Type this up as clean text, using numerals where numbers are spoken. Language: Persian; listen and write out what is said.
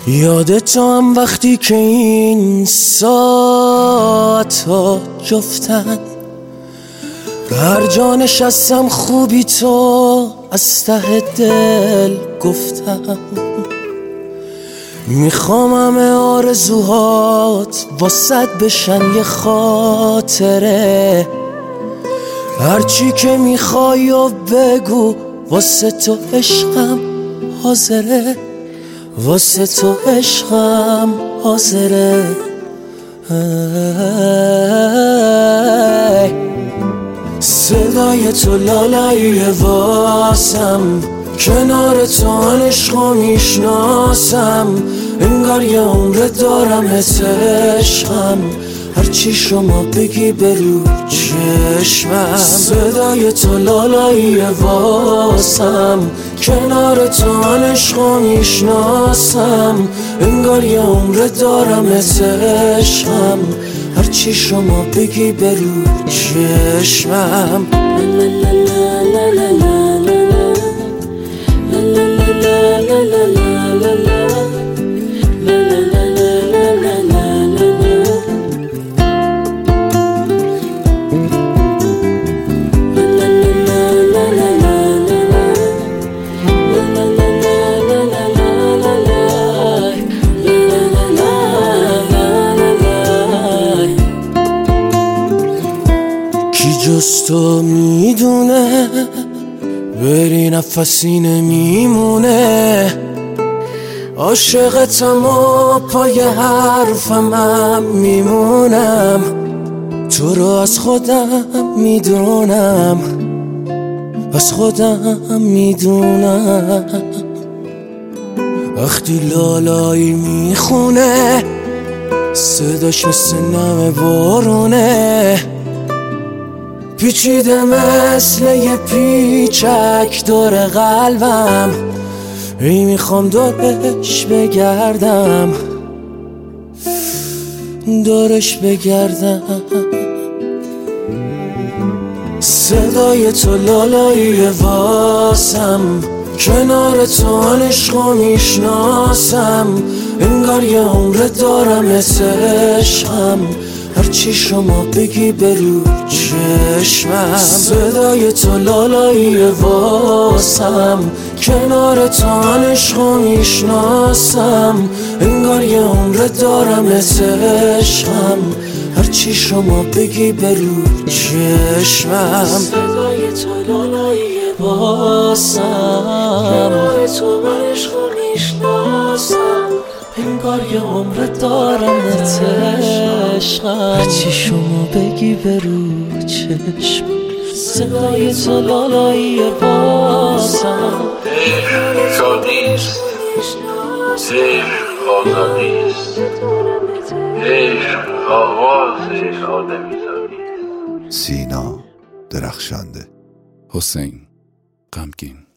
یادت هم وقتی که این ساعتا جفتن، هر جا نشستم خوبی تو از ته دل گفتم. میخوام همه آرزوهات واسد بشن یه خاطره، هرچی که میخوای و بگو، واسه تو عشقم حاضره، واسه تو عشقم حاضره. صدای تو لالایی واسم، کنار تو عشقو میشناسم، انگار یه عمر دارمت عشقم، هرچی شما بگی برو چشمم. صدای تو لالایی واسم، کنار تو عشقو میشناسم، انگار یه عمر دارمت عشقم، هرچی شما بگی برو چشمم. جز تو میدونه بری نفسی نمیمونه، عاشقتم و پای حرفم میمونم، تو رو از خودم میدونم، از خودم میدونم. وقتی لالایی میخونه صداش مثل نم بارونه، پیچیده مثل یه پیچک دور قلبم، ای میخوام دورش بگردم، دورش بگردم. صدای تو لالایی واسم، کنار تو عشقو میشناسم، انگار یه عمر دارمت عشقم، هرچی شما بگی برو چشمم. صدای تو لالایی واسم، کنار تو عشقو میشناسم، انگار یه عمر دارمت عشقم، هرچی شما بگی برو چشمم. صدای تو لالایی واسم، کنار تو عشقو میشناسم، انگار یه عمر دارمت عشقم، هرچی شما بگی برو چشم. صدای تو لالایی واسم، عشق شادیست، عشق آزادیست، عشق آواز آدمیزادیست. سینا درخشنده، حسین غمگین.